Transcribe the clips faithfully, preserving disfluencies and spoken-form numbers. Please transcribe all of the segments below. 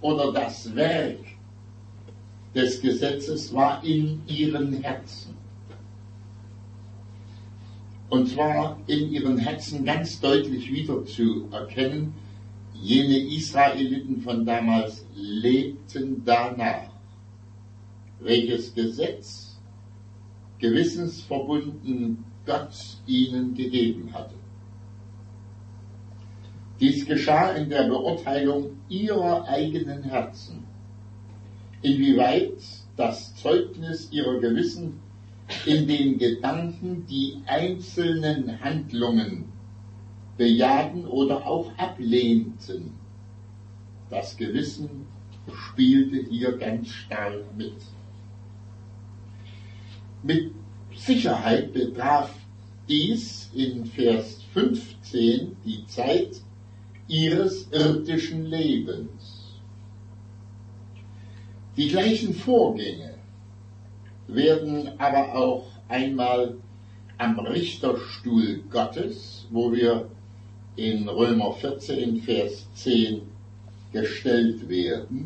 oder das Werk des Gesetzes war in ihren Herzen. Und zwar in ihren Herzen ganz deutlich wiederzuerkennen, jene Israeliten von damals lebten danach, welches Gesetz gewissensverbunden Gott ihnen gegeben hatte. Dies geschah in der Beurteilung ihrer eigenen Herzen, inwieweit das Zeugnis ihrer Gewissen in den Gedanken die einzelnen Handlungen bejahten oder auch ablehnten. Das Gewissen spielte hier ganz stark mit. Mit Sicherheit betraf dies in Vers fünfzehn die Zeit ihres irdischen Lebens. Die gleichen Vorgänge werden aber auch einmal am Richterstuhl Gottes, wo wir in Römer vierzehn, Vers zehn gestellt werden.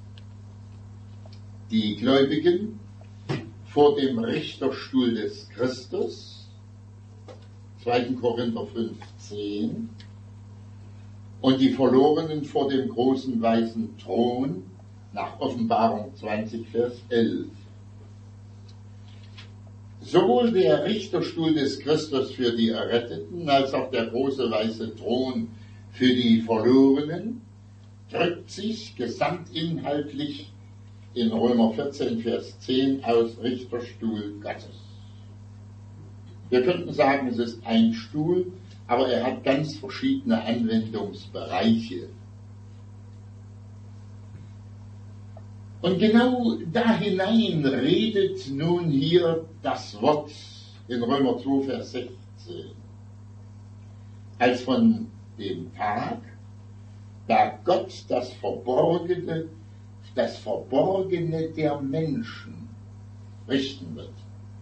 Die Gläubigen vor dem Richterstuhl des Christus, zweiter Korinther fünf, zehn, und die Verlorenen vor dem großen weißen Thron, nach Offenbarung zwanzig, Vers elf. Sowohl der Richterstuhl des Christus für die Erretteten als auch der große weiße Thron für die Verlorenen drückt sich gesamtinhaltlich in Römer vierzehn, Vers zehn aus Richterstuhl Gottes. Wir könnten sagen, es ist ein Stuhl, aber er hat ganz verschiedene Anwendungsbereiche. Und genau da hinein redet nun hier das Wort in Römer zwei, Vers sechzehn. Als von dem Tag, da Gott das Verborgene, das Verborgene der Menschen richten wird.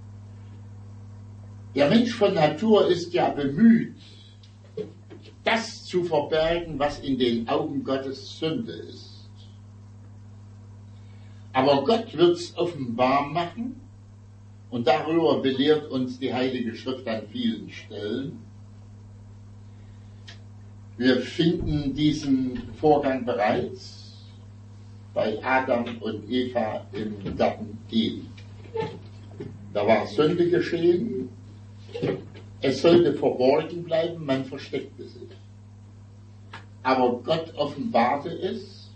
Der Mensch von Natur ist ja bemüht, das zu verbergen, was in den Augen Gottes Sünde ist. Aber Gott wird es offenbar machen, und darüber belehrt uns die Heilige Schrift an vielen Stellen. Wir finden diesen Vorgang bereits bei Adam und Eva im Garten Eden. Da war Sünde geschehen, es sollte verborgen bleiben, man versteckte sich. Aber Gott offenbarte es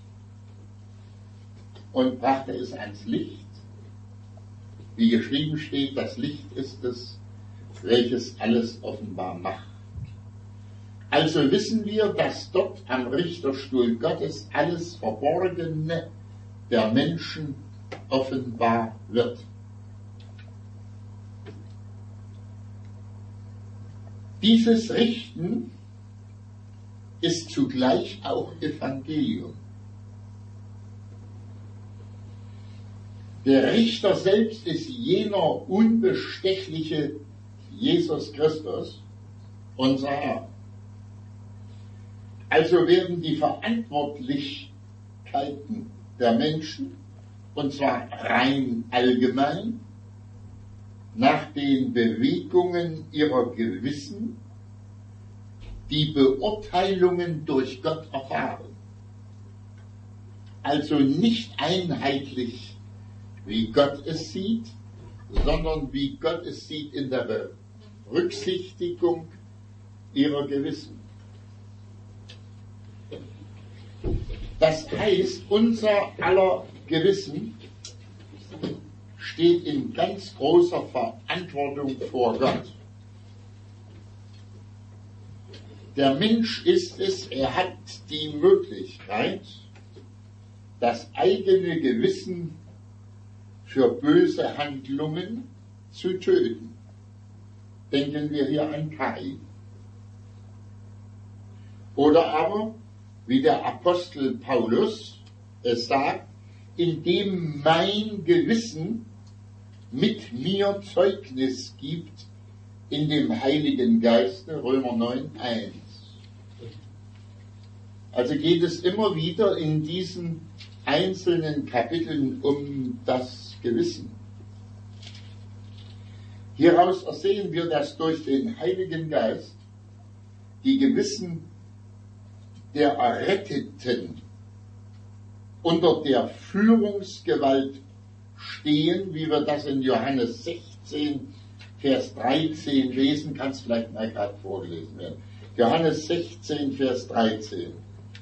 und brachte es ans Licht. Wie geschrieben steht, das Licht ist es, welches alles offenbar macht. Also wissen wir, dass dort am Richterstuhl Gottes alles Verborgene der Menschen offenbar wird. Dieses Richten ist zugleich auch Evangelium. Der Richter selbst ist jener unbestechliche Jesus Christus, unser Herr. Also werden die Verantwortlichkeiten der Menschen, und zwar rein allgemein, nach den Bewegungen ihrer Gewissen, die Beurteilungen durch Gott erfahren. Also nicht einheitlich, wie Gott es sieht, sondern wie Gott es sieht in der Berücksichtigung ihrer Gewissen. Das heißt, unser aller Gewissen steht in ganz großer Verantwortung vor Gott. Der Mensch ist es, er hat die Möglichkeit, das eigene Gewissen für böse Handlungen zu töten. Denken wir hier an Kain. Oder aber, wie der Apostel Paulus es sagt, indem mein Gewissen mit mir Zeugnis gibt in dem Heiligen Geiste, Römer neun, eins. Also geht es immer wieder in diesen einzelnen Kapiteln um das Gewissen. Hieraus ersehen wir, dass durch den Heiligen Geist die Gewissen der Erretteten unter der Führungsgewalt stehen, wie wir das in Johannes sechzehn, Vers dreizehn lesen. Kann es vielleicht mal gerade vorgelesen werden. Johannes sechzehn, Vers dreizehn.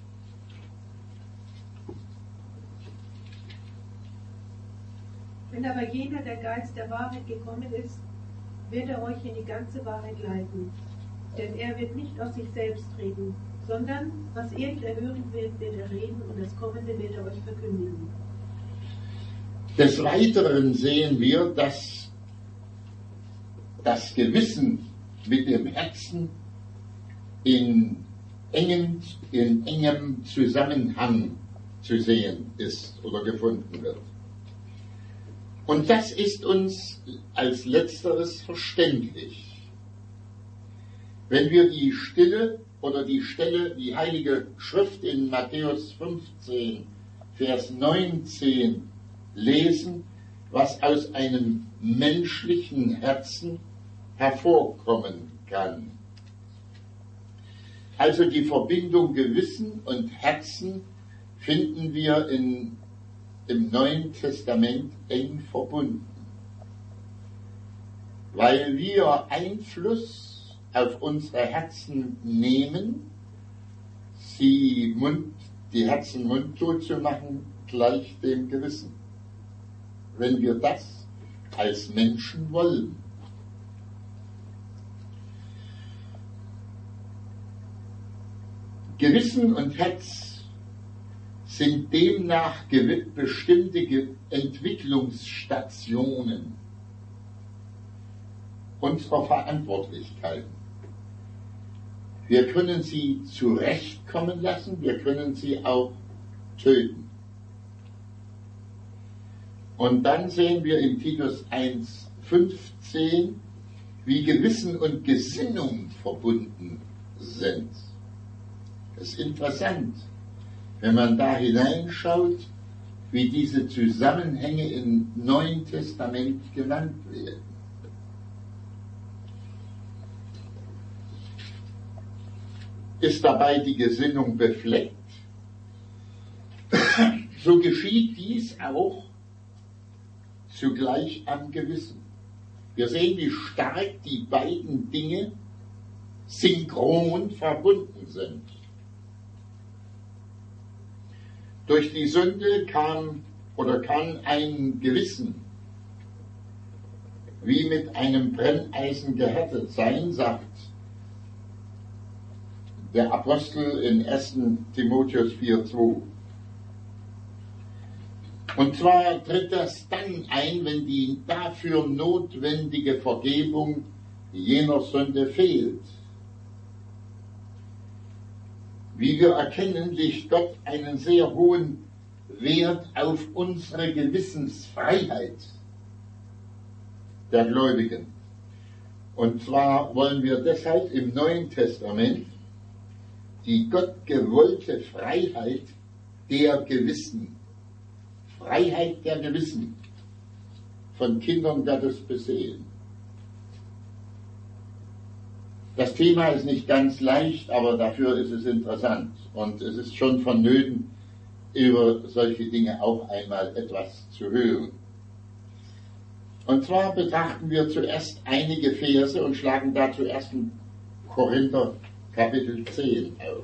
Wenn aber jener, der Geist der Wahrheit gekommen ist, wird er euch in die ganze Wahrheit leiten. Denn er wird nicht aus sich selbst reden, sondern was er hören wird, wird er reden und das Kommende wird er euch verkündigen. Des Weiteren sehen wir, dass das Gewissen mit dem Herzen in engem, in engem Zusammenhang zu sehen ist oder gefunden wird. Und das ist uns als Letzteres verständlich. Wenn wir die Stille oder die Stelle, die Heilige Schrift in Matthäus fünfzehn, Vers neunzehn lesen, was aus einem menschlichen Herzen hervorkommen kann. Also die Verbindung Gewissen und Herzen finden wir in, im Neuen Testament eng verbunden, weil wir Einfluss auf unsere Herzen nehmen, sie Mund, die Herzen mundtot zu machen, gleich dem Gewissen. Wenn wir das als Menschen wollen. Gewissen und Herz sind demnach bestimmte Entwicklungsstationen unserer Verantwortlichkeiten. Wir können sie zurechtkommen lassen, wir können sie auch töten. Und dann sehen wir in Titus eins fünfzehn, wie Gewissen und Gesinnung verbunden sind. Das ist interessant, wenn man da hineinschaut, wie diese Zusammenhänge im Neuen Testament genannt werden. Ist dabei die Gesinnung befleckt, so geschieht dies auch zugleich am Gewissen. Wir sehen, wie stark die beiden Dinge synchron verbunden sind. Durch die Sünde kam oder kann ein Gewissen wie mit einem Brenneisen gehärtet sein, sagt der Apostel in ersten Timotheus vier zwei. Und zwar tritt das dann ein, wenn die dafür notwendige Vergebung jener Sünde fehlt. Wie wir erkennen, legt Gott einen sehr hohen Wert auf unsere Gewissensfreiheit der Gläubigen. Und zwar wollen wir deshalb im Neuen Testament die Gott gewollte Freiheit der Gewissen, Freiheit der Gewissen von Kindern Gottes besehen. Das Thema ist nicht ganz leicht, aber dafür ist es interessant und es ist schon vonnöten, über solche Dinge auch einmal etwas zu hören. Und zwar betrachten wir zuerst einige Verse und schlagen dazu erst in Korinther Kapitel zehn auf.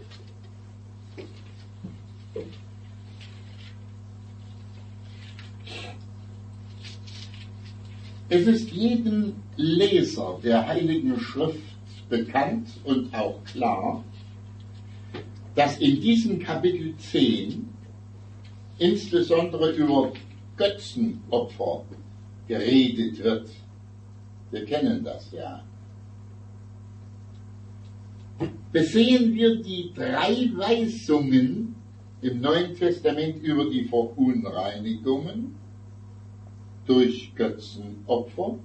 Es ist jedem Leser der Heiligen Schrift bekannt und auch klar, dass in diesem Kapitel zehn insbesondere über Götzenopfer geredet wird. Wir kennen das ja. Besehen wir die drei Weisungen im Neuen Testament über die Verunreinigungen durch Götzenopfer,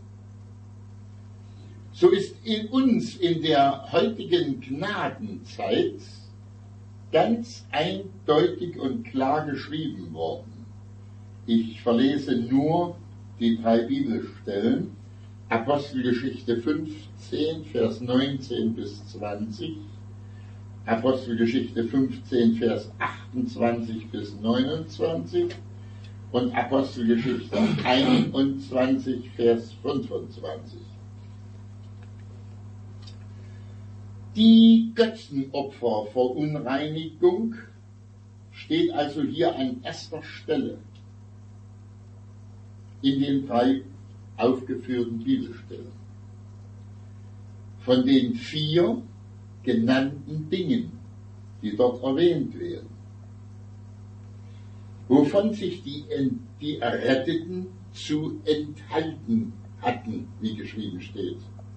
so ist in uns in der heutigen Gnadenzeit ganz eindeutig und klar geschrieben worden. Ich verlese nur die drei Bibelstellen. Apostelgeschichte fünfzehn, Vers neunzehn bis zwanzig, Apostelgeschichte fünfzehn, Vers achtundzwanzig bis neunundzwanzig und Apostelgeschichte einundzwanzig, Vers fünfundzwanzig. Die Götzenopferverunreinigung steht also hier an erster Stelle in den drei aufgeführten Bibelstellen. Von den vier genannten Dingen, die dort erwähnt werden, wovon sich die, die Erretteten zu enthalten hatten, wie geschrieben steht.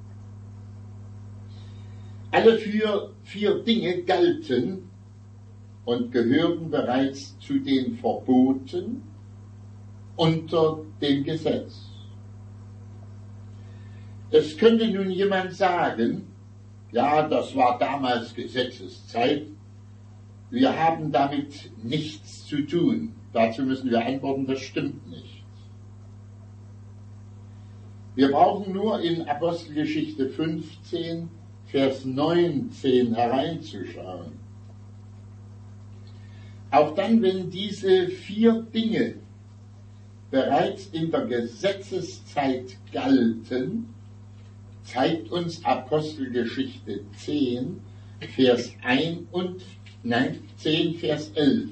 Alle vier, vier Dinge galten und gehörten bereits zu den Verboten unter dem Gesetz. Es könnte nun jemand sagen, ja, das war damals Gesetzeszeit, wir haben damit nichts zu tun. Dazu müssen wir antworten, das stimmt nicht. Wir brauchen nur in Apostelgeschichte fünfzehn, Vers neunzehn hereinzuschauen. Auch dann, wenn diese vier Dinge bereits in der Gesetzeszeit galten, zeigt uns Apostelgeschichte zehn, Vers eins und, nein, zehn, Vers elf,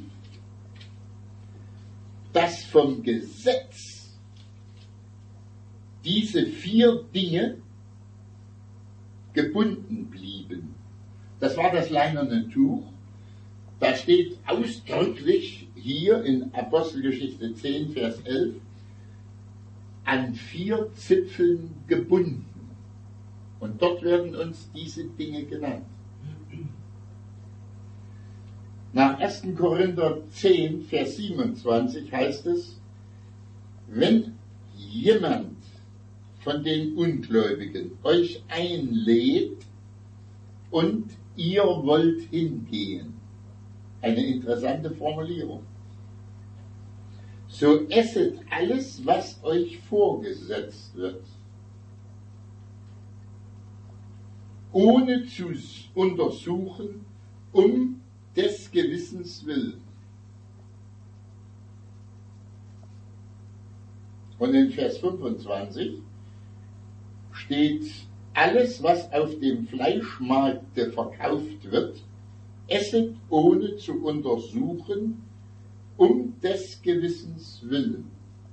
dass vom Gesetz diese vier Dinge gebunden blieben. Das war das leinerne Tuch. Da steht ausdrücklich hier in Apostelgeschichte zehn, Vers elf, an vier Zipfeln gebunden. Und dort werden uns diese Dinge genannt. Nach ersten Korinther zehn, Vers siebenundzwanzig heißt es, wenn jemand von den Ungläubigen euch einlädt und ihr wollt hingehen. Eine interessante Formulierung. So esset alles, was euch vorgesetzt wird, ohne zu untersuchen, um des Gewissens willen. Und in Vers fünfundzwanzig steht, alles, was auf dem Fleischmarkte verkauft wird, esset ohne zu untersuchen, um des Gewissens willen.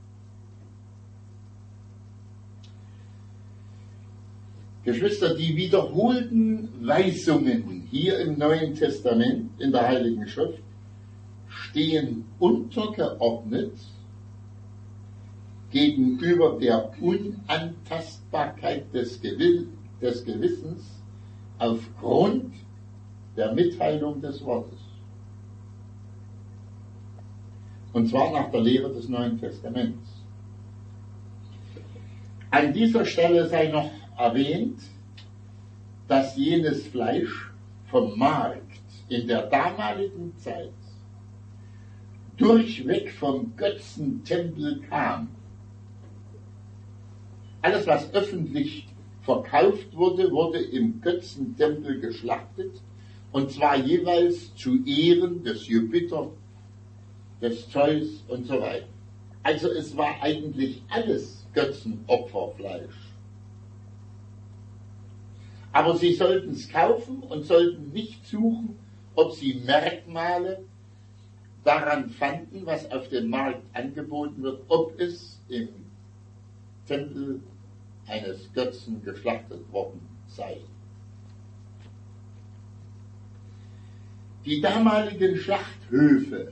Geschwister, die wiederholten Weisungen hier im Neuen Testament, in der Heiligen Schrift, stehen untergeordnet gegenüber der Unantastbarkeit des, Gewill, des Gewissens aufgrund der Mitteilung des Wortes. Und zwar nach der Lehre des Neuen Testaments. An dieser Stelle sei noch erwähnt, dass jenes Fleisch vom Markt in der damaligen Zeit durchweg vom Götzentempel kam. Alles, was öffentlich verkauft wurde, wurde im Götzentempel geschlachtet, und zwar jeweils zu Ehren des Jupiter, des Zeus und so weiter. Also es war eigentlich alles Götzenopferfleisch. Aber sie sollten es kaufen und sollten nicht suchen, ob sie Merkmale daran fanden, was auf dem Markt angeboten wird, ob es im Tempel eines Götzen geschlachtet worden sei. Die damaligen Schlachthöfe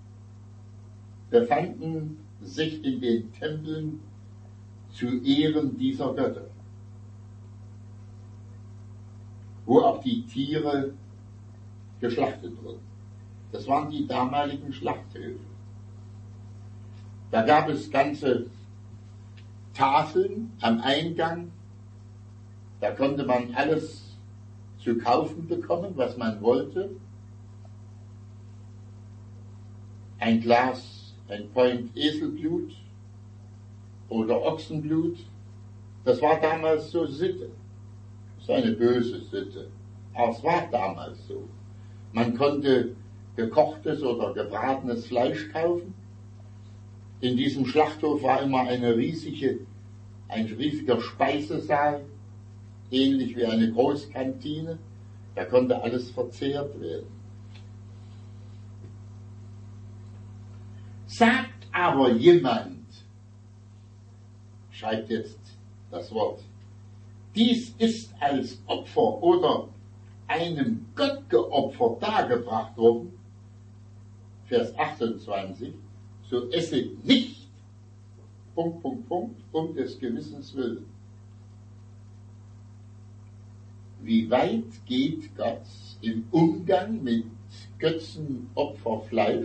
befanden sich in den Tempeln zu Ehren dieser Götter, wo auch die Tiere geschlachtet wurden. Das waren die damaligen Schlachthöfe. Da gab es ganze Tafeln am Eingang, da konnte man alles zu kaufen bekommen, was man wollte. ein Glas, ein Point Eselblut oder Ochsenblut. Das war damals so Sitte. Das ist eine böse Sitte. Aber es war damals so. Man konnte gekochtes oder gebratenes Fleisch kaufen. In diesem Schlachthof war immer eine riesige, ein riesiger Speisesaal, ähnlich wie eine Großkantine. Da konnte alles verzehrt werden. Sagt aber jemand, schreibt jetzt das Wort, dies ist als Opfer oder einem Gott geopfert dargebracht worden, Vers achtundzwanzig, so esse nicht, Punkt, Punkt, Punkt, um des Gewissens willen. Wie weit geht Gott im Umgang mit Götzenopferfleisch?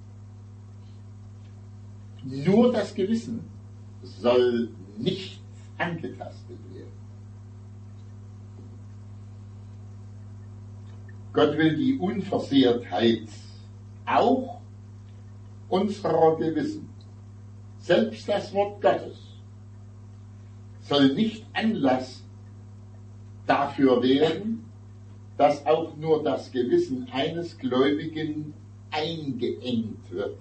Nur das Gewissen soll nicht angetastet werden. Gott will die Unversehrtheit auch unserer Gewissen. Selbst das Wort Gottes soll nicht Anlass dafür werden, dass auch nur das Gewissen eines Gläubigen eingeengt wird.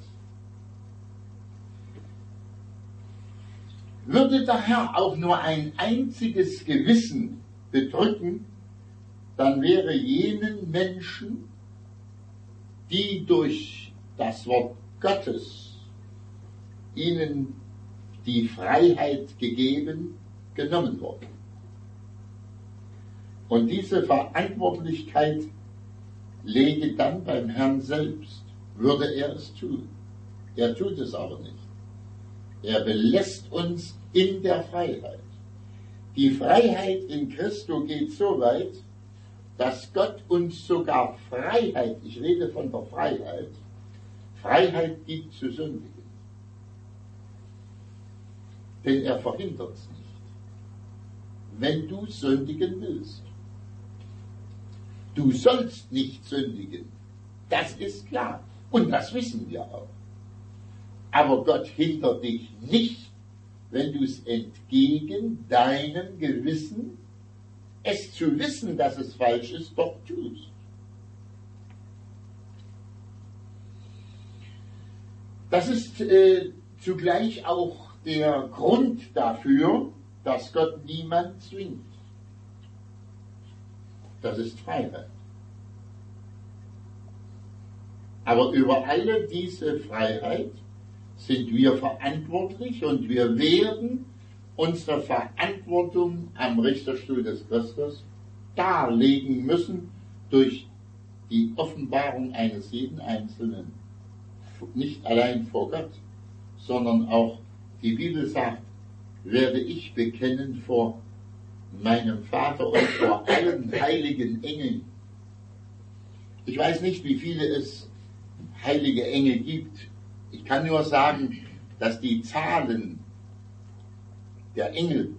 Würde der Herr auch nur ein einziges Gewissen bedrücken, dann wäre jenen Menschen, die durch das Wort Gottes ihnen die Freiheit gegeben, genommen worden. Und diese Verantwortlichkeit läge dann beim Herrn selbst, würde er es tun. Er tut es aber nicht. Er belässt uns in der Freiheit. Die Freiheit in Christo geht so weit, dass Gott uns sogar Freiheit, ich rede von der Freiheit, Freiheit gibt zu sündigen. Denn er verhindert es nicht. Wenn du sündigen willst, du sollst nicht sündigen, das ist klar. Und das wissen wir auch. Aber Gott hindert dich nicht, wenn du es entgegen deinem Gewissen, es zu wissen, dass es falsch ist, doch tust. Das ist äh, zugleich auch der Grund dafür, dass Gott niemand zwingt. Das ist Freiheit. Aber über alle diese Freiheit sind wir verantwortlich und wir werden unsere Verantwortung am Richterstuhl des Christus darlegen müssen durch die Offenbarung eines jeden Einzelnen. Nicht allein vor Gott, sondern auch, die Bibel sagt, werde ich bekennen vor meinem Vater und vor allen heiligen Engeln. Ich weiß nicht, wie viele es heilige Engel gibt. Ich kann nur sagen, dass die Zahlen der Engel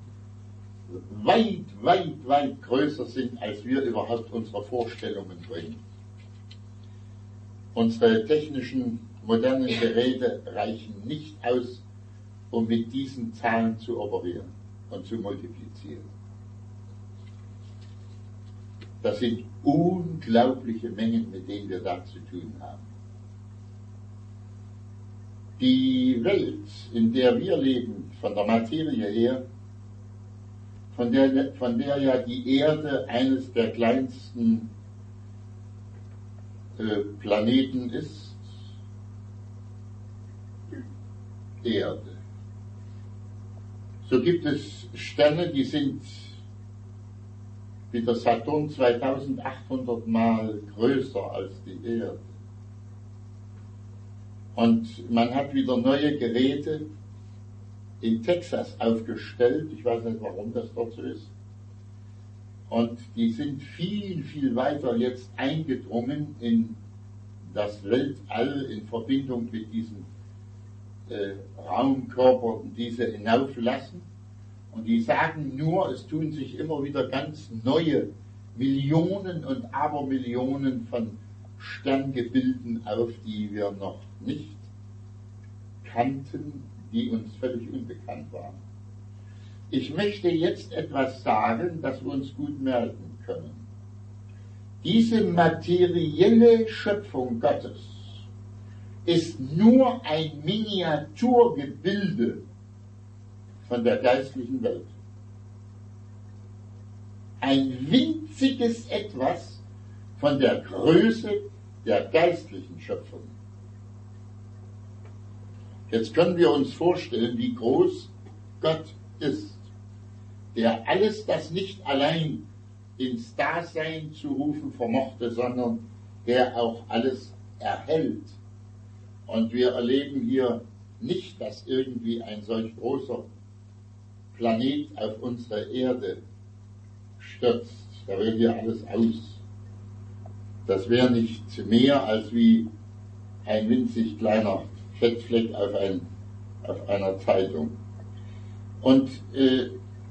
weit, weit, weit größer sind, als wir überhaupt unsere Vorstellungen bringen. Unsere technischen, modernen Geräte reichen nicht aus, um mit diesen Zahlen zu operieren und zu multiplizieren. Das sind unglaubliche Mengen, mit denen wir da zu tun haben. Die Welt, in der wir leben, von der Materie her, von der, von der ja die Erde eines der kleinsten äh, Planeten ist, Erde. So gibt es Sterne, die sind wie der Saturn zweitausendachthundert Mal größer als die Erde. Und man hat wieder neue Geräte in Texas aufgestellt. Ich weiß nicht, warum das dort so ist. Und die sind viel, viel weiter jetzt eingedrungen in das Weltall in Verbindung mit diesen äh, Raumkörpern, die sie hinauflassen. Und die sagen nur, es tun sich immer wieder ganz neue Millionen und Abermillionen von Sterngebilden auf, die wir noch nicht kannten, die uns völlig unbekannt waren. Ich möchte jetzt etwas sagen, das wir uns gut merken können. Diese materielle Schöpfung Gottes ist nur ein Miniaturgebilde von der geistlichen Welt. Ein winziges Etwas von der Größe der geistlichen Schöpfung. Jetzt können wir uns vorstellen, wie groß Gott ist, der alles das nicht allein ins Dasein zu rufen vermochte, sondern der auch alles erhält. Und wir erleben hier nicht, dass irgendwie ein solch großer Planet auf unsere Erde stürzt. Da wäre hier alles aus. Das wäre nicht mehr als wie ein winzig kleiner Fettfleck auf, ein, auf einer Zeitung. Und äh,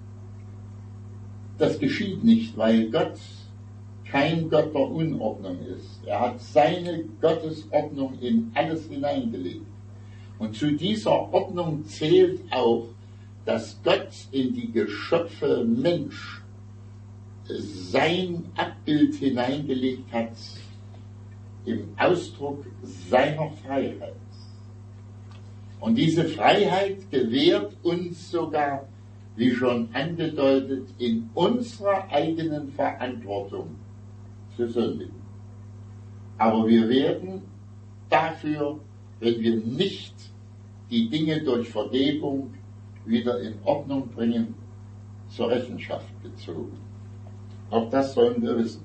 das geschieht nicht, weil Gott kein Gott der Unordnung ist. Er hat seine Gottesordnung in alles hineingelegt. Und zu dieser Ordnung zählt auch, dass Gott in die Geschöpfe Mensch sein Abbild hineingelegt hat, im Ausdruck seiner Freiheit. Und diese Freiheit gewährt uns sogar, wie schon angedeutet, in unserer eigenen Verantwortung zu sündigen. Aber wir werden dafür, wenn wir nicht die Dinge durch Vergebung wieder in Ordnung bringen, zur Rechenschaft gezogen. Auch das sollen wir wissen.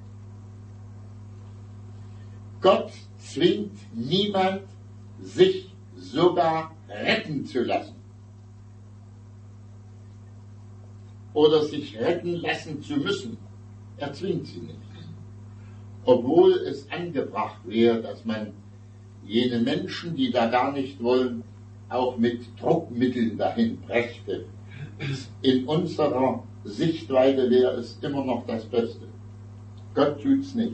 Gott zwingt niemand, sich sogar retten zu lassen. Oder sich retten lassen zu müssen. Er zwingt sie nicht. Obwohl es angebracht wäre, dass man jene Menschen, die da gar nicht wollen, auch mit Druckmitteln dahin brächte. In unserer Sichtweise wäre es immer noch das Beste. Gott tut's nicht.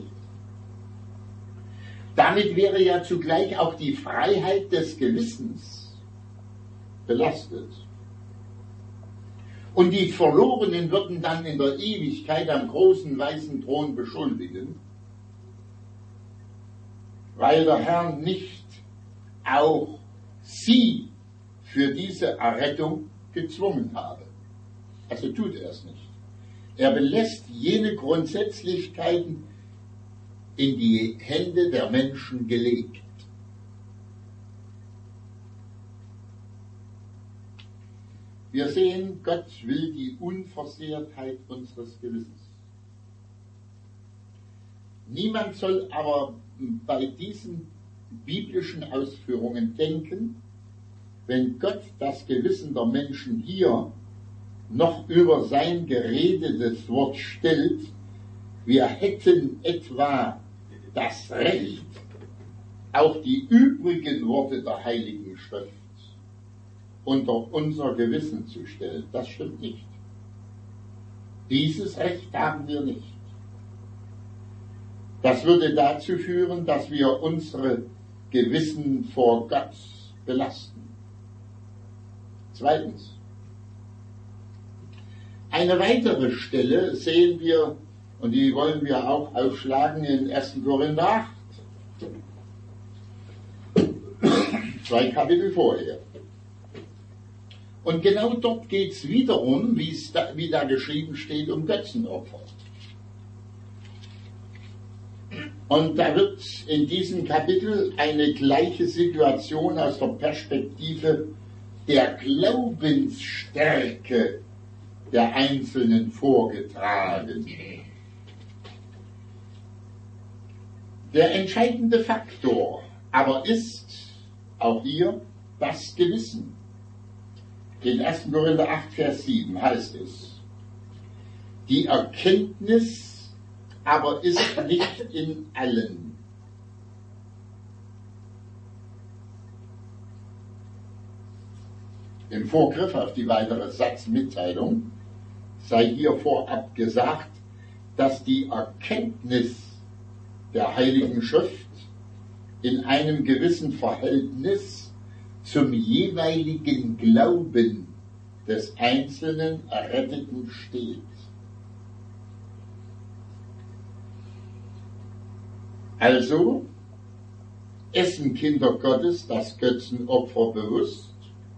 Damit wäre ja zugleich auch die Freiheit des Gewissens belastet. Und die Verlorenen würden dann in der Ewigkeit am großen weißen Thron beschuldigen, weil der Herr nicht auch sie für diese Errettung gezwungen habe. Also tut er es nicht. Er belässt jene Grundsätzlichkeiten in die Hände der Menschen gelegt. Wir sehen, Gott will die Unversehrtheit unseres Gewissens. Niemand soll aber bei diesen biblischen Ausführungen denken, wenn Gott das Gewissen der Menschen hier noch über sein geredetes Wort stellt, wir hätten etwa das Recht, auch die übrigen Worte der Heiligen Schrift unter unser Gewissen zu stellen. Das stimmt nicht. Dieses Recht haben wir nicht. Das würde dazu führen, dass wir unsere Gewissen vor Gott belasten. Zweitens. Eine weitere Stelle sehen wir, und die wollen wir auch aufschlagen in ersten Korinther acht. Zwei Kapitel vorher. Und genau dort geht es wiederum, wie es da, wie da geschrieben steht, um Götzenopfer. Und da wird in diesem Kapitel eine gleiche Situation aus der Perspektive der Glaubensstärke der Einzelnen vorgetragen. Der entscheidende Faktor aber ist auch hier das Gewissen. In ersten Korinther acht, Vers sieben heißt es, die Erkenntnis aber ist nicht in allen. Im Vorgriff auf die weitere Satzmitteilung sei hier vorab gesagt, dass die Erkenntnis der Heiligen Schrift in einem gewissen Verhältnis zum jeweiligen Glauben des einzelnen Erretteten steht. Also essen Kinder Gottes das Götzenopfer bewusst,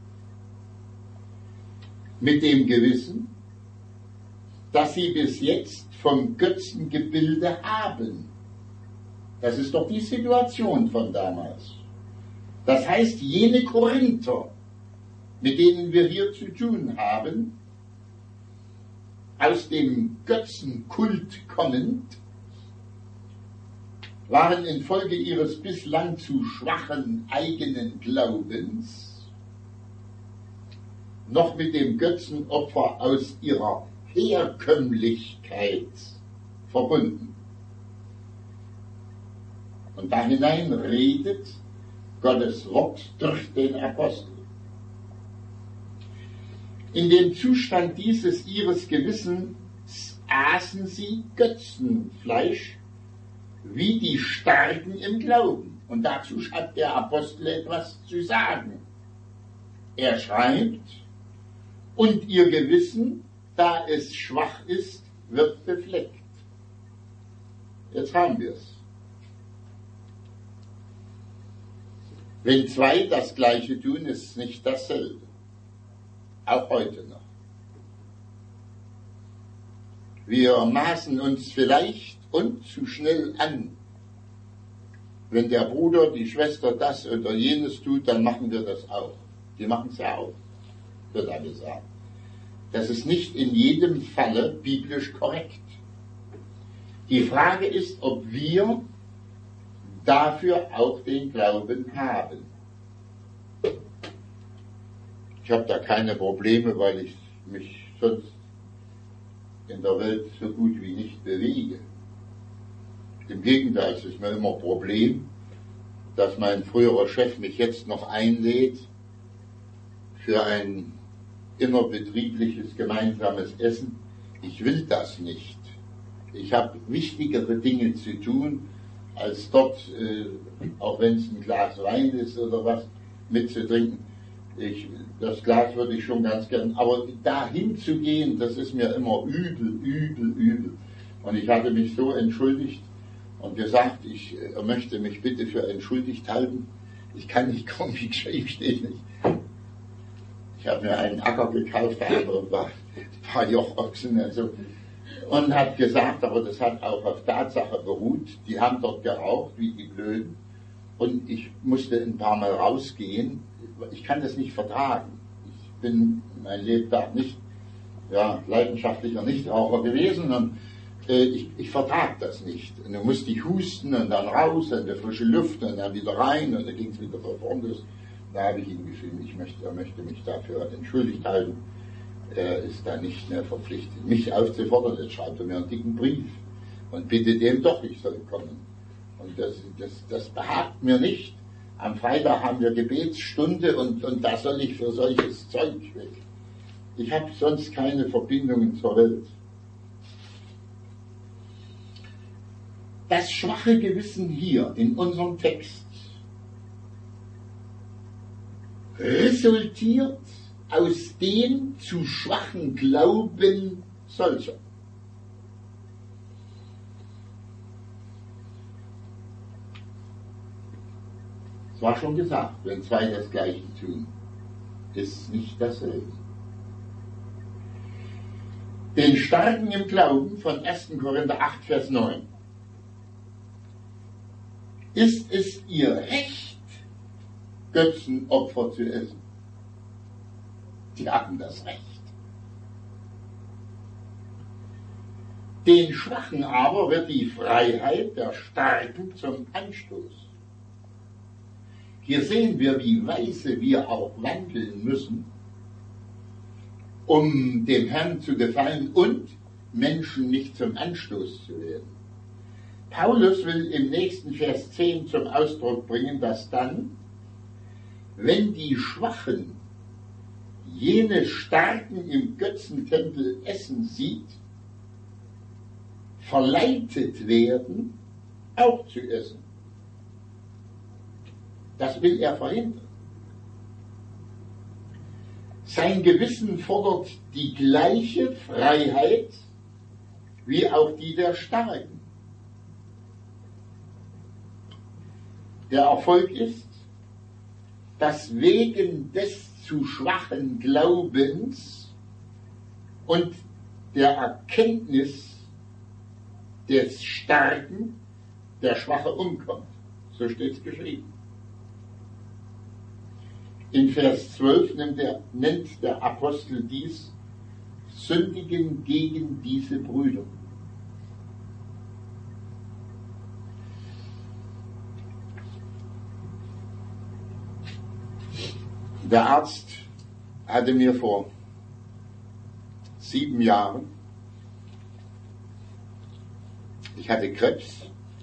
mit dem Gewissen, dass sie bis jetzt vom Götzengebilde haben. Das ist doch die Situation von damals. Das heißt, jene Korinther, mit denen wir hier zu tun haben, aus dem Götzenkult kommend, waren infolge ihres bislang zu schwachen eigenen Glaubens noch mit dem Götzenopfer aus ihrer Herkömmlichkeit verbunden. Und da hinein redet Gottes Wort durch den Apostel. In dem Zustand dieses ihres Gewissens aßen sie Götzenfleisch, wie die Starken im Glauben. Und dazu hat der Apostel etwas zu sagen. Er schreibt, und ihr Gewissen, da es schwach ist, wird befleckt. Jetzt haben wir es. Wenn zwei das Gleiche tun, ist es nicht dasselbe. Auch heute noch. Wir maßen uns vielleicht und zu schnell an. Wenn der Bruder, die Schwester das oder jenes tut, dann machen wir das auch. Die machen es ja auch, wird da gesagt. Das ist nicht in jedem Falle biblisch korrekt. Die Frage ist, ob wir dafür auch den Glauben haben. Ich habe da keine Probleme, weil ich mich sonst in der Welt so gut wie nicht bewege. Im Gegenteil, es ist mir immer ein Problem, dass mein früherer Chef mich jetzt noch einlädt für ein innerbetriebliches gemeinsames Essen. Ich will das nicht. Ich habe wichtigere Dinge zu tun, als dort, äh, auch wenn es ein Glas Wein ist oder was, mitzutrinken. Ich, das Glas würde ich schon ganz gern, aber dahin zu gehen, das ist mir immer übel, übel, übel. Und ich hatte mich so entschuldigt und gesagt, ich äh, möchte mich bitte für entschuldigt halten. Ich kann nicht kommen, wie geschrieben steht nicht. Ich habe mir einen Acker gekauft, der andere war ein paar Jochochsen, also, und hat gesagt, aber das hat auch auf Tatsache beruht, die haben dort geraucht, wie die Blöden, und ich musste ein paar Mal rausgehen. Ich kann das nicht vertragen. Ich bin mein Lebtag nicht, ja, leidenschaftlicher Nichtraucher gewesen, und äh, ich, ich vertrage das nicht. Und dann musste ich husten und dann raus in der frische Luft und dann wieder rein und dann ging es wieder von vorne. Da habe ich ihm geschrieben, ich möchte, er möchte mich dafür entschuldigt halten. Er ist da nicht mehr verpflichtet, mich aufzufordern. Jetzt schreibt er mir einen dicken Brief und bittet den doch, ich soll kommen. Und das, das, das behagt mir nicht. Am Freitag haben wir Gebetsstunde und, und da soll ich für solches Zeug weg. Ich habe sonst keine Verbindungen zur Welt. Das schwache Gewissen hier in unserem Text resultiert aus dem zu schwachen Glauben solcher. Es war schon gesagt, wenn zwei das Gleiche tun, ist nicht dasselbe. Den Starken im Glauben von erster Korinther acht, Vers neun. Ist es ihr Recht, Götzenopfer zu essen? Sie haben das Recht. Den Schwachen aber wird die Freiheit der Starken zum Anstoß. Hier sehen wir, wie weise wir auch wandeln müssen, um dem Herrn zu gefallen und Menschen nicht zum Anstoß zu werden. Paulus will im nächsten Vers zehn zum Ausdruck bringen, dass dann, wenn die Schwachen jene Starken im Götzentempel essen sieht, verleitet werden, auch zu essen. Das will er verhindern. Sein Gewissen fordert die gleiche Freiheit wie auch die der Starken. Der Erfolg ist, dass wegen des zu schwachen Glaubens und der Erkenntnis des Starken der Schwache umkommt. So steht es geschrieben. In Vers zwölf nennt der, nennt der Apostel dies Sündigen gegen diese Brüder. Der Arzt hatte mir vor sieben Jahren, ich hatte Krebs,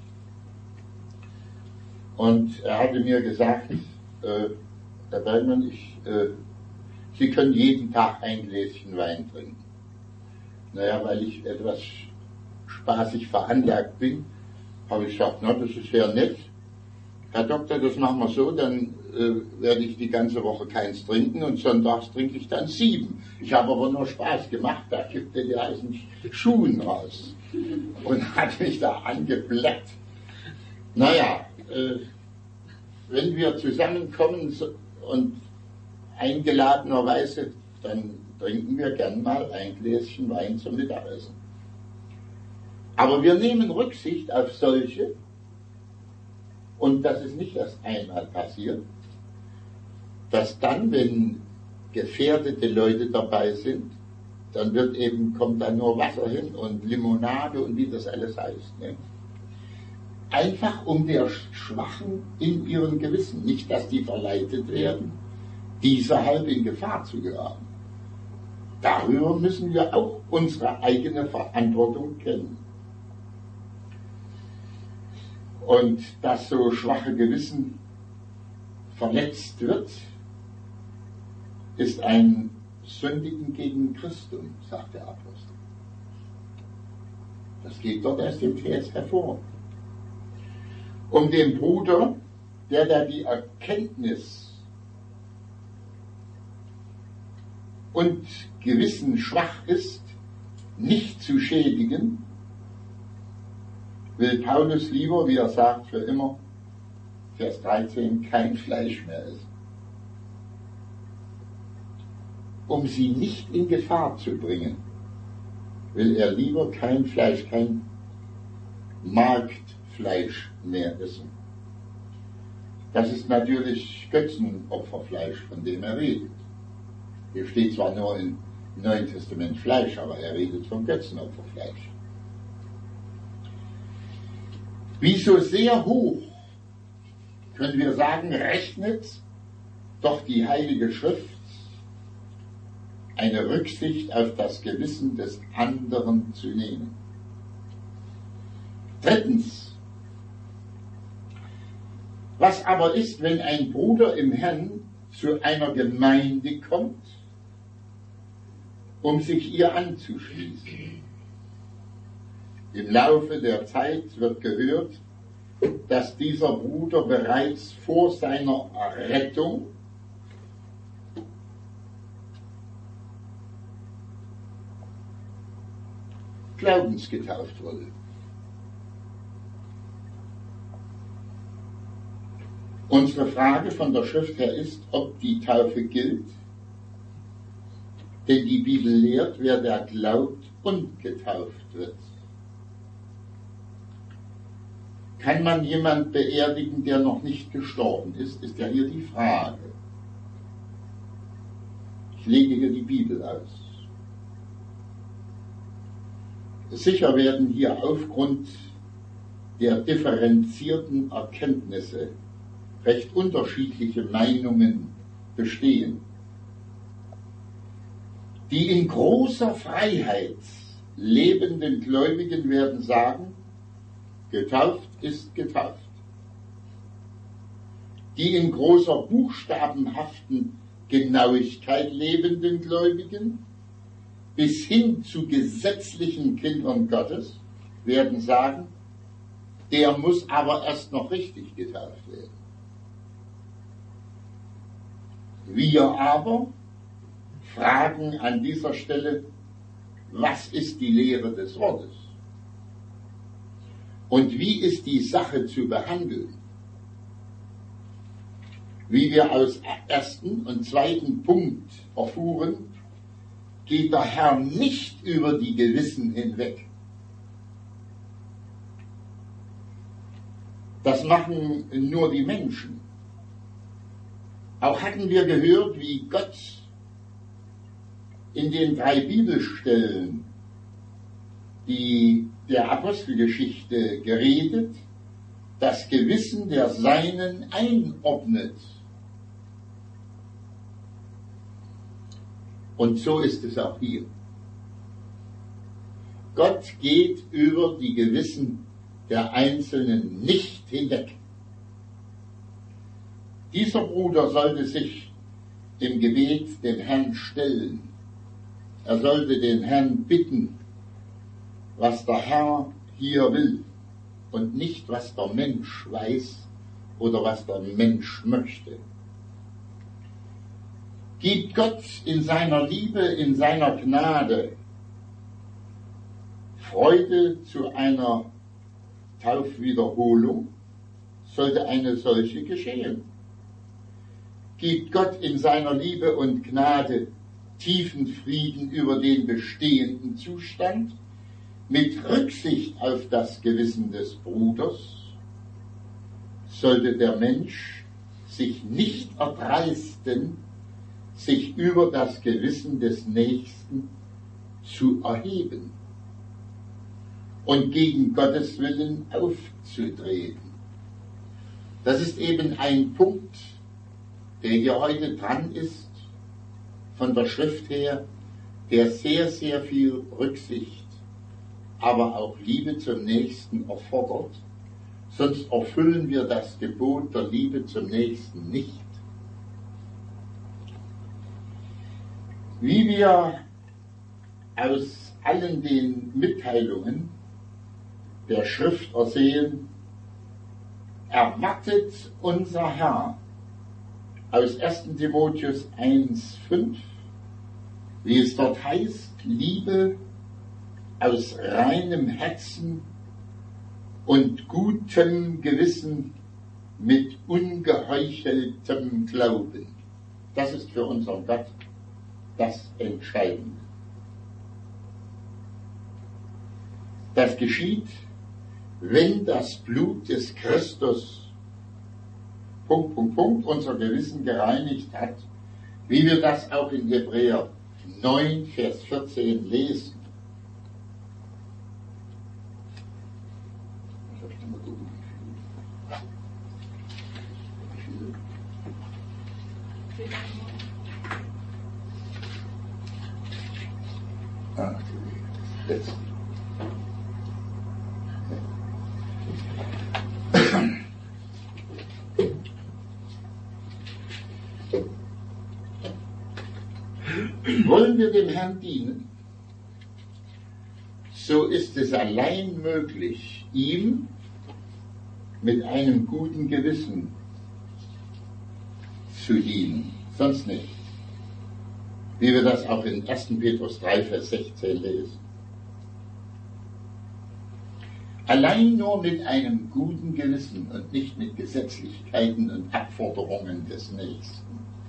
und er hatte mir gesagt, äh, Herr Bergmann, ich, äh, Sie können jeden Tag ein Gläschen Wein trinken. Naja, weil ich etwas spaßig veranlagt bin, habe ich gesagt, na, das ist sehr nett. Herr Doktor, das machen wir so, dann äh, werde ich die ganze Woche keins trinken und sonntags trinke ich dann sieben. Ich habe aber nur Spaß gemacht, da kippte der aus den Schuhen raus und hat mich da angeblätt. Naja, äh, wenn wir zusammenkommen und eingeladenerweise, dann trinken wir gern mal ein Gläschen Wein zum Mittagessen. Aber wir nehmen Rücksicht auf solche, und das ist nicht erst einmal passiert, dass dann, wenn gefährdete Leute dabei sind, dann wird eben, kommt dann nur Wasser hin und Limonade und wie das alles heißt. Ne? Einfach um der Schwachen in ihrem Gewissen, nicht, dass die verleitet werden, dieserhalb in Gefahr zu geraten. Darüber müssen wir auch unsere eigene Verantwortung kennen. Und dass so schwache Gewissen verletzt wird, ist ein Sündigen gegen Christum, sagt der Apostel. Das geht dort aus dem Vers hervor. Um den Bruder, der da die Erkenntnis und Gewissen schwach ist, nicht zu schädigen, will Paulus lieber, wie er sagt, für immer, Vers dreizehn, kein Fleisch mehr essen. Um sie nicht in Gefahr zu bringen, will er lieber kein Fleisch, kein Marktfleisch mehr essen. Das ist natürlich Götzenopferfleisch, von dem er redet. Hier steht zwar nur im Neuen Testament Fleisch, aber er redet von Götzenopferfleisch. Wie so sehr hoch, können wir sagen, rechnet doch die Heilige Schrift eine Rücksicht auf das Gewissen des anderen zu nehmen. Drittens, was aber ist, wenn ein Bruder im Herrn zu einer Gemeinde kommt, um sich ihr anzuschließen? Im Laufe der Zeit wird gehört, dass dieser Bruder bereits vor seiner Errettung glaubensgetauft wurde. Unsere Frage von der Schrift her ist, ob die Taufe gilt, denn die Bibel lehrt, wer da glaubt und getauft wird. Kann man jemand beerdigen, der noch nicht gestorben ist, ist ja hier die Frage. Ich lege hier die Bibel aus. Sicher werden hier aufgrund der differenzierten Erkenntnisse recht unterschiedliche Meinungen bestehen. Die in großer Freiheit lebenden Gläubigen werden sagen, getauft ist getauft. Die in großer buchstabenhaften Genauigkeit lebenden Gläubigen bis hin zu gesetzlichen Kindern Gottes werden sagen, der muss aber erst noch richtig getauft werden. Wir aber fragen an dieser Stelle, was ist die Lehre des Wortes? Und wie ist die Sache zu behandeln? Wie wir aus ersten und zweiten Punkt erfuhren, geht der Herr nicht über die Gewissen hinweg. Das machen nur die Menschen. Auch hatten wir gehört, wie Gott in den drei Bibelstellen, die der Apostelgeschichte geredet, das Gewissen der Seinen einordnet. Und so ist es auch hier. Gott geht über die Gewissen der Einzelnen nicht hinweg. Dieser Bruder sollte sich im Gebet dem Herrn stellen. Er sollte den Herrn bitten, was der Herr hier will und nicht, was der Mensch weiß oder was der Mensch möchte. Gibt Gott in seiner Liebe, in seiner Gnade Freude zu einer Taufwiederholung, sollte eine solche geschehen. Gibt Gott in seiner Liebe und Gnade tiefen Frieden über den bestehenden Zustand, mit Rücksicht auf das Gewissen des Bruders, sollte der Mensch sich nicht erdreisten, sich über das Gewissen des Nächsten zu erheben und gegen Gottes Willen aufzutreten. Das ist eben ein Punkt, der hier heute dran ist, von der Schrift her, der sehr, sehr viel Rücksicht, aber auch Liebe zum Nächsten erfordert, sonst erfüllen wir das Gebot der Liebe zum Nächsten nicht. Wie wir aus allen den Mitteilungen der Schrift ersehen, erwartet unser Herr aus ersten Timotheus eins fünf, wie es dort heißt, Liebe aus reinem Herzen und gutem Gewissen mit ungeheucheltem Glauben. Das ist für unseren Gott das Entscheidende. Das geschieht, wenn das Blut des Christus Punkt, Punkt, Punkt unser Gewissen gereinigt hat, wie wir das auch in Hebräer neun, Vers vierzehn lesen. Ah, jetzt. Wollen wir dem Herrn dienen, so ist es allein möglich, ihm mit einem guten Gewissen zu dienen, sonst nicht. Wie wir das auch in ersten Petrus drei, Vers sechzehn lesen. Allein nur mit einem guten Gewissen und nicht mit Gesetzlichkeiten und Abforderungen des Nächsten.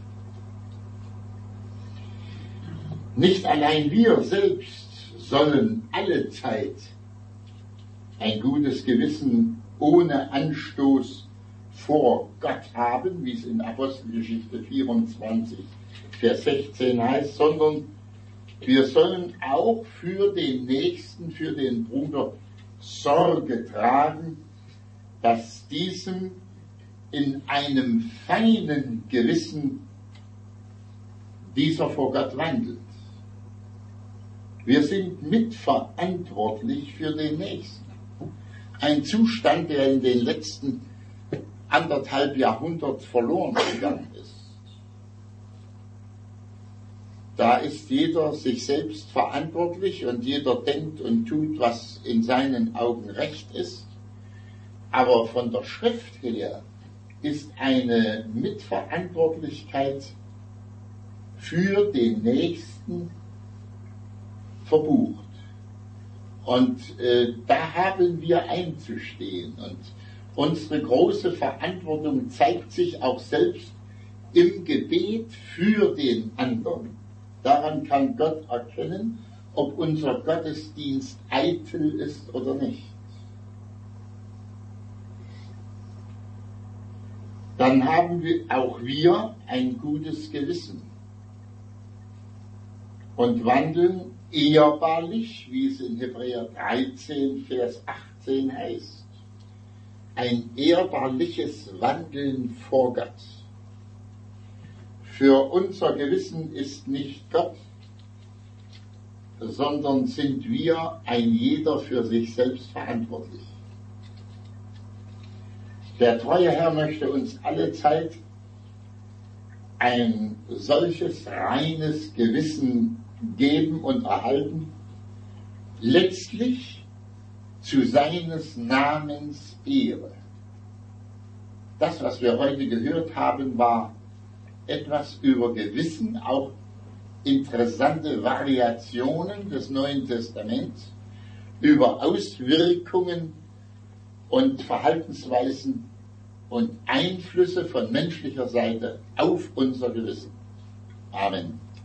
Nicht allein wir selbst sollen alle Zeit ein gutes Gewissen ohne Anstoß vor Gott haben, wie es in Apostelgeschichte vierundzwanzig, Vers sechzehn heißt, sondern wir sollen auch für den Nächsten, für den Bruder Sorge tragen, dass diesem in einem feinen Gewissen dieser vor Gott wandelt. Wir sind mitverantwortlich für den Nächsten. Ein Zustand, der in den letzten anderthalb Jahrhundert verloren gegangen ist. Da ist jeder sich selbst verantwortlich und jeder denkt und tut, was in seinen Augen recht ist. Aber von der Schrift her ist eine Mitverantwortlichkeit für den Nächsten verbucht. Und äh, da haben wir einzustehen. Und unsere große Verantwortung zeigt sich auch selbst im Gebet für den anderen. Daran kann Gott erkennen, ob unser Gottesdienst eitel ist oder nicht. Dann haben wir auch wir ein gutes Gewissen und wandeln ehrbarlich, wie es in Hebräer dreizehn, Vers achtzehn heißt. Ein ehrbarliches Wandeln vor Gott. Für unser Gewissen ist nicht Gott, sondern sind wir ein jeder für sich selbst verantwortlich. Der treue Herr möchte uns alle Zeit ein solches reines Gewissen geben und erhalten, letztlich zu seines Namens Ehre. Das, was wir heute gehört haben, war etwas über Gewissen, auch interessante Variationen des Neuen Testaments, über Auswirkungen und Verhaltensweisen und Einflüsse von menschlicher Seite auf unser Gewissen. Amen.